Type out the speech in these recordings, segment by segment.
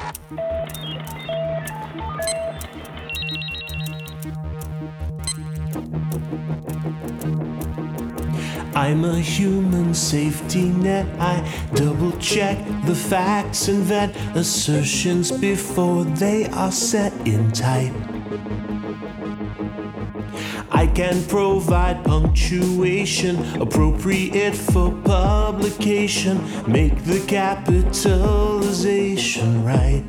I'm a human safety net. I double check the facts and vet assertions before they are set in type. I can provide punctuation appropriate for publication, make the capitalization right.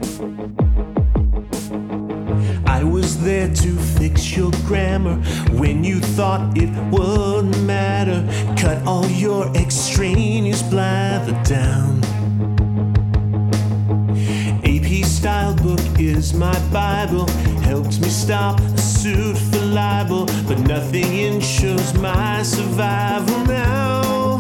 I was there to fix your grammar when you thought it wouldn't matter. Cut all your extraneous blather down. AP style book is my Bible, helps me stop a suit for libel, but nothing ensures my survival now.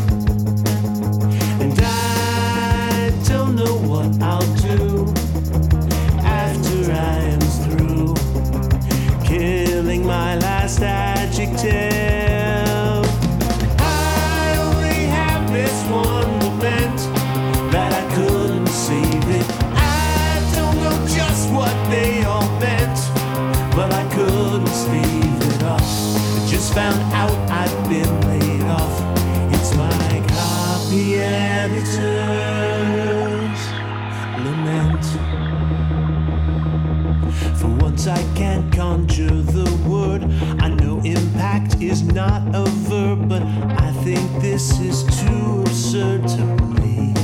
And I don't know what I'll do after I am through killing my last adjective. I only have this one lament, that I couldn't save it. I don't know just what they all meant, but I couldn't stave it off. I just found out I've been laid off. It's my copy editor's lament. For once I can't conjure the word. I know impact is not a verb, but I think this is too absurd to believe.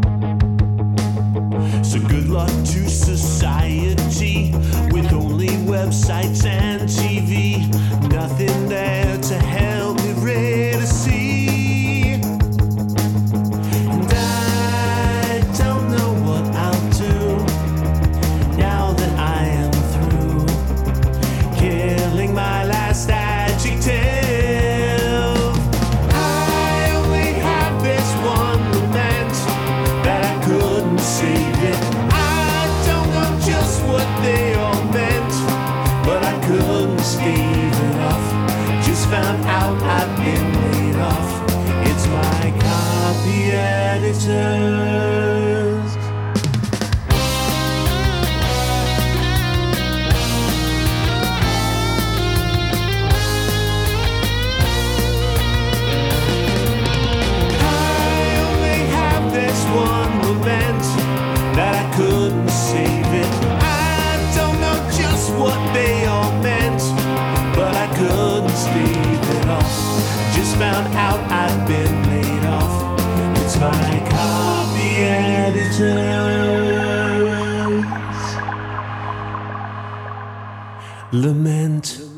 So good luck to society with only websites and TV. Nothing there to help me read or see. And I don't know what I'll do now that I am through killing my last adjective. I only have this one lament, that I couldn't save it. I don't know just what they all meant, but I couldn't stave it off. Just found out I've been laid off. It's my copy editors. One lament, that I couldn't save it. I don't know just what they all meant, but I couldn't stave it off. Just found out I've been laid off. It's my copy editor's lament.